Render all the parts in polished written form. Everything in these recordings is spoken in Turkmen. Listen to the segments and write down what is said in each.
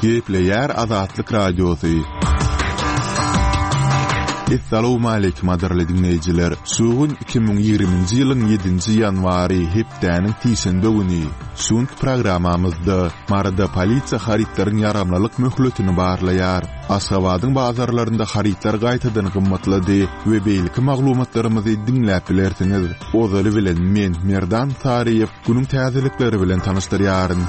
Gepleyer Azatlyk Radiosu. Assalamu alaykum adarly dinleyijiler. Sugun 2020-nji ýylyň 7-nji ýanwary hepdäniň tiýşenbe güni. Şuňky programamyzda marada polisiýa haritlaryň ýaramlylyk möhletini barlaýar. Aşgabatyň bazarlarynda haritlar gaýtadan gymmatlady we beýleki maglumatlarymyzy dinläp bilersiňiz. Ozaly bilen men Merdan Sariýew günüň täzelikleri bilen tanyşdyrýaryn.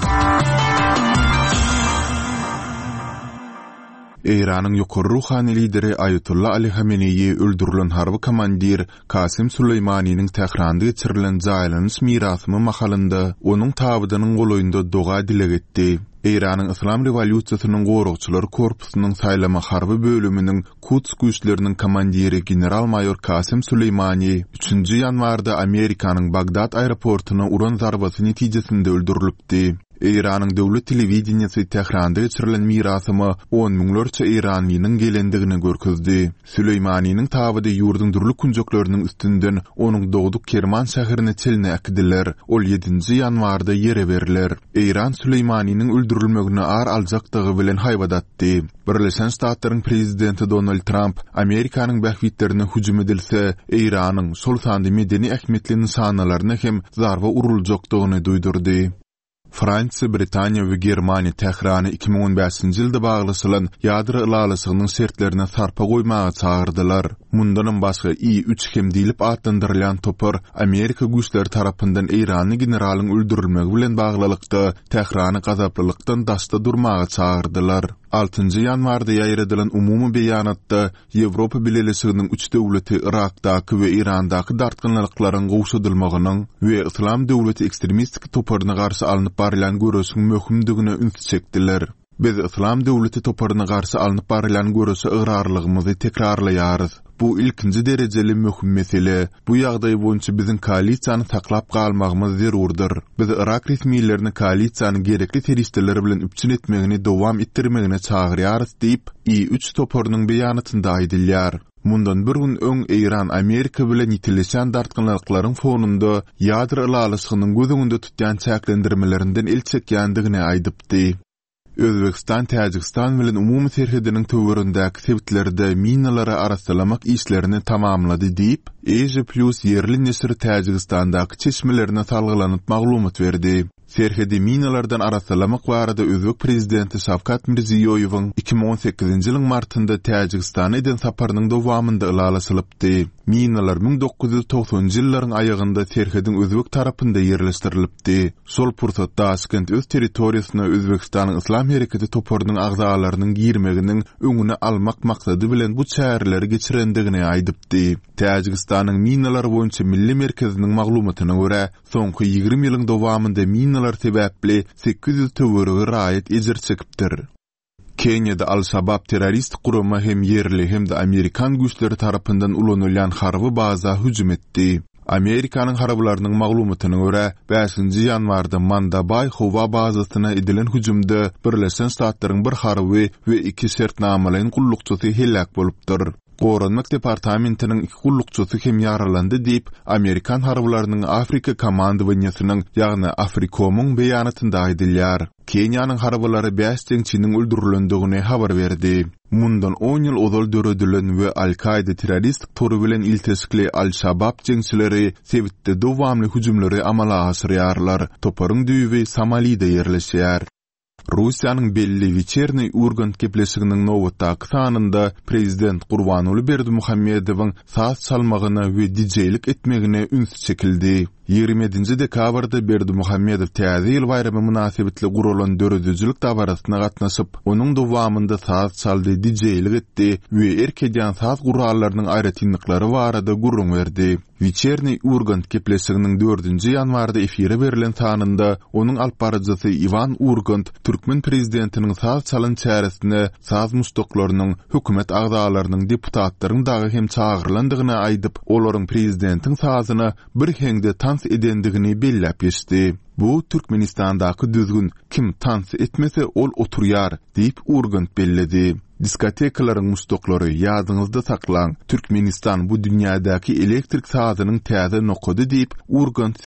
İran'ın ýokary ruhany lideri Ayatullah Ali Hameneyi öldürilen harby komandir Kasim Süleymanyň Tehranda geçirilen jaýlanyş mirasymy mahalynda onuň tabydynyň golaýynda doga dile getdi. İran'ın İslam Revolýusiýasynyň gorugçylary korpusynyň saýlama harby bölüminiň Quds güýçleriniň komandiri general-mayor Kasim Süleymany 3-nji ýanwarda Amerikanyň Bagdad aeroportuny uran zarbasy netijesinde öldürilipdi. İran'ın döwlet telewizionyasy Tehranda geçirilen mirasymy 10 miňlerçe İranlynyň gelendigini görkezdi. Süleymanyň tabydy ýurduň durly kunjoklarynyn üstünden onuň dogduk Kerman şäherine çelne akdiler. Ol 7-nji ýanwarda ýere beriler. İran Süleymanyň öldürilmegini ar aljakdygy bilen haýbadatdy. Birleşen Ştatlaryň prezidenti Donald Trump Amerikanyň bähwitlerine hüjüm edilse, İran'yň şol sandy medeni ähmiýetli nysanalarına hem zarba uruljakdygyny duýdurdy. Fransa, Britaniýa we Germaniýa Tehrany 2015-nji ýylda baglysylan ýadro ylalasygynyň şertlerine sarpa goýmagy çagyrdylar. Mundan başga I-3 hem diýilip adlandyrylýan topar Amerika güýçleri tarapyndan İranly generalyň öldürilmegi bilen baglylykda Tehrany gazaplylykdan daşda durmagy çagyrdylar. 6-njy ýanwarda ýaýradylan umumy beýanatda Ýewropa Birleşiginiň 3 döwleti Irakdaky we Irandaky dartgynlyklaryň gowşadylmagynyň we Islam döwleti ekstremistik toparyna garşy alınıp barilan görüşüň möhümdigine üns çekdiler. Biz Islam döwleti toparyna garşy alınıp barilan görüşe ıgrarlygymyzy tekrarlaýarys. Bu ilkinji derejeli möhüm mesele. Bu ýagdaý boýunça biziň koalisiýany saklap galmagymyz zerurdyr. Biz Irak resmiýetlerini koalisiýany gerekli teristler bilen üpçün etmegini dowam etdirmegine çagyrýarys diýip I-3 toparynyň beýanatynda aýdylýar. Mundan bir gün öň İran Amerika bilen ýitileşen dartgynlyklaryň fonunda ýadro ylalasygynyň gözüňde tutýan çäklendirmelerinden el çekýändigini aýdypdy. Özbekistan, Täjikistan bilen umumy serhediniň töwerendeäki sebitlerde minalary arasalamak işlerini tamamlady diýip, Asia Plus ýerli nesri Täjikistandaky çeşmelerine salgylanyp maglumat berdi. Serhedi minalardan arasalamak barada Özbek prezidenti Şavkat Mirziýoýewiň 2018-nji ýylyň martynda Täjikistana eden saparynyň dowamynda ylalasylypdy. Minalar 1990-njy ýyllaryň aýagynda serhediň Özbek tarapynda ýerleşdirilipdi. Şol pursatda Taşkent öz territoriýasyna Özbekistanyň Islam hereketi toparynyň agzalarynyň girmeginiň öňüne almak maksady bilen bu çäreleri geçirendigini aýdypdy. Täjikistanyň minalar boýunça milli merkeziniň maglumatyna görä, soňky 20 ýylyň dowamynda minalar sebäpli 800 töwerege raýat ejir çekipdir. Kenya'da Al-Shabaab terörist gurumy hem yerli hem de Amerikan güýçleri tarapyndan ulanylýan harby baza hüjüm etdi. Amerikanyň harblarynyň maglumatyna görä, 5-nji ýanwarda Mandabay howa bazasyna edilen hüjümde Birleşen Ştatlaryň bir harby we 2 şertnamalaryň gullukçysy helak bolupdyr. Goranlyk departamentiniň 2 gullukçysy hem ýaralandy diýip Amerikan harblarynyň Afrika komandowaniýasynyň ýagny Afrikomyň beýanatynda aýdylýar. Kenyanyň harblary 5 jeňçiniň öldürilendigini habar berdi. Mundan 10 ýyl ozal döredilen we Al-Qaida terörist tory bilen iltesikli Al-Shabaab jeňçileri sebitde dowamly hüjümleri amala aşyrýarlar. Toparyň düýbi Somalida ýerleşýär. Rusiýanyň belli Вечерний Ургант kepleşiginiň nowatdaky sanynda prezident Gurbanuly Berdimuhammedowyň saz çalmagyna we DJ-lik etmegine üns çekildi. 27-nji dekabrda Berdimuhammedow täze ýyl bayramy münasibetli gurulan döredüjilik dabarasyna gatnaşyp, onuň dowamynda saz çaldy, DJ-lik etdi we erkeden saz gurallarynyň aýratynlyklary barada gurrun berdi. Вечерний Ургант kepleşiginiň 4-nji ýanwarda efire berilen sanynda onuň alparjysy Ivan Urgant Türkmen prezidentiniň saz çalan çäresine saz mustoklarynyň, hökümet agzalarynyň, deputatlaryň dagy hem çagyrlandygyny aýdyp, olaryň prezidentiň sazyna bir heňde tans edendigini belläp geçdi. Bu Türkmenistandaky düzgün, kim tans etmese ol oturýar diýip Urgant belledi. Diskotekaların mustoklary ýadyňyzda saklan. Türkmenistan bu dünýädäki elektrik sazynyň täze nokady diýip Urgant